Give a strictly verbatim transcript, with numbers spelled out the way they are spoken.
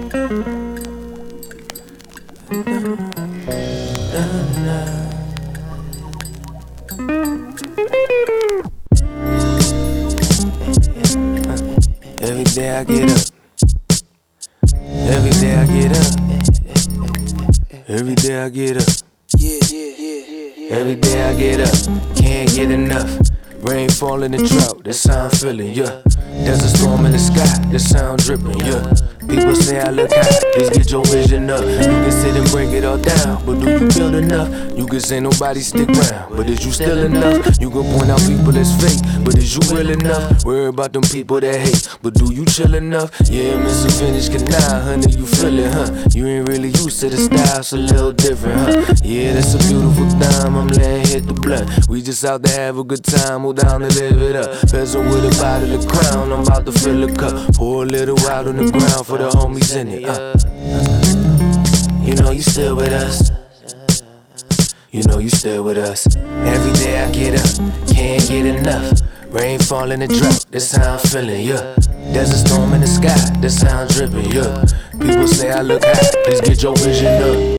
Every day I get up. Every day I get up. Every day I get up. Every day I get up. Can't get enough. Rain falling in drought, that's how I'm feeling, yeah. There's a storm in the sky, that's how I'm dripping, yeah. People say I look high, please get your vision up. You can sit and break it all down, but do you feel enough? You can say nobody stick around, but is you still enough? You can point out people that's fake, but is you real enough? Worry about them people that hate, but do you chill enough? Yeah, miss a finish canal, honey, you feel it, huh? You ain't really used to the style, it's a little different, huh? Yeah, that's a beautiful time, I'm laying hit the blunt. We just out to have a good time, hold down and live it up. Peasant with a bottle of crown, I'm about to fill a cup. Pour a little out on the ground for the homies in it. Uh. You know you still with us. You know you still with us. Every day I get up, can't get enough. Rain falling in drought, that's how I'm feeling, yeah. There's a storm in the sky, that's how I'm dripping, yeah. People say I look high, please get your vision up.